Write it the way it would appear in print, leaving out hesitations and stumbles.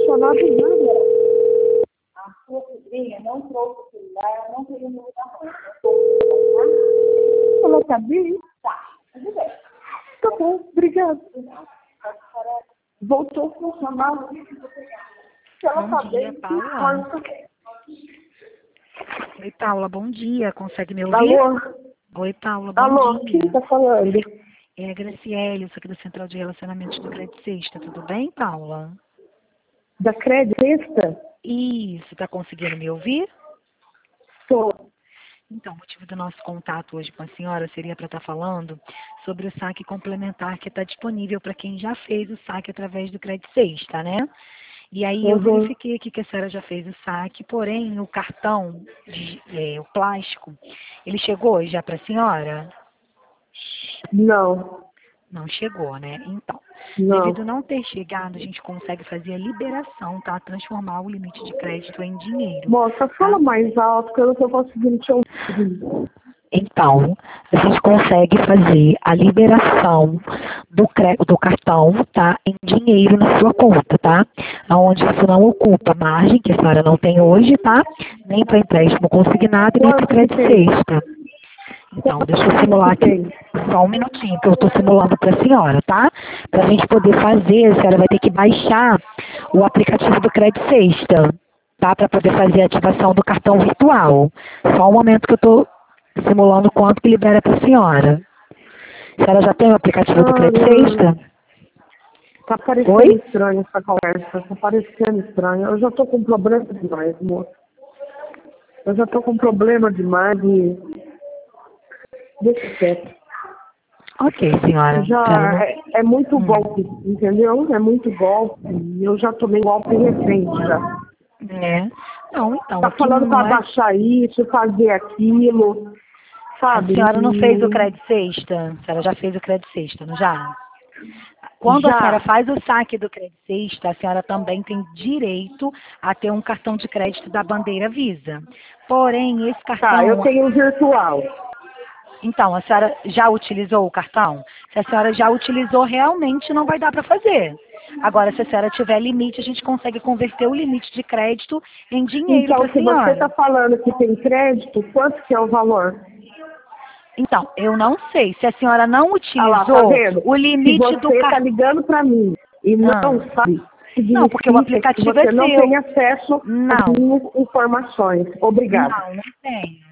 funcionado nada. A sua sobrinha não trouxe o celular, não queria me dar nada. Ela sabia? Tá, tudo bem. Tá bom, obrigada. Voltou a funcionar. Se ela Bom saber, dia, Paula. Oi, Paula, bom dia. Consegue me ouvir? Alô? Oi, Paula, bom Alô, dia. quem tá falando? É a Graciele, eu sou aqui da Central de Relacionamentos do Crédito Sexta. Tudo bem, Paula? Da Credista? Isso, tá conseguindo me ouvir? Tô. Então, o motivo do nosso contato hoje com a senhora seria para estar falando sobre o saque complementar que está disponível para quem já fez o saque através do Crédito Sexta, né? E aí eu verifiquei aqui que a senhora já fez o saque, porém o cartão, o plástico, ele chegou já para a senhora? Não. Não chegou, né? Então, Não. devido a não ter chegado, a gente consegue fazer a liberação, tá? Transformar o limite de crédito em dinheiro. Moça, fala mais alto que eu não tô conseguindo te ouvir. Então, a gente consegue fazer a liberação do cartão, tá? Em dinheiro na sua conta, tá? Onde isso não ocupa margem, que a senhora não tem hoje, tá? Nem para empréstimo consignado, nem para crédito sexta. Então, deixa eu simular aqui só um minutinho que eu estou simulando para a senhora, tá? Para a gente poder fazer, a senhora vai ter que baixar o aplicativo do Crédito Sexta, tá? Para poder fazer a ativação do cartão virtual. Só um momento que eu estou simulando quanto que libera para a senhora. A senhora já tem o aplicativo do Crédito Sexta? Tá parecendo estranho essa conversa. Tá parecendo estranho. Eu já tô com problema demais, moça. Eu já tô com problema demais e... Deixa quieto. Ok, senhora. Já é muito golpe, entendeu? É muito golpe. E eu já tomei golpe recente já. É. Não, então, Tá aqui falando não para é... baixar isso, fazer aquilo, sabe? A senhora não fez o Crédito Sexta? A senhora já fez o Crédito Sexta, não já? Quando a senhora faz o saque do Crédito Sexta, a senhora também tem direito a ter um cartão de crédito da bandeira Visa. Porém, esse cartão... Tá, eu tenho virtual. Então, a senhora já utilizou o cartão? Se a senhora já utilizou, realmente não vai dar para fazer. Agora, se a senhora tiver limite, a gente consegue converter o limite de crédito em dinheiro para a Então, se senhora. você está falando que tem crédito, quanto que é o valor? Então, eu não sei. Se a senhora não utilizou lá, tá vendo? o limite se do você está cartão... ligando para mim e não sabe, Não, porque o aplicativo que você é não seu. tem acesso às minhas informações. Obrigada. Não tem.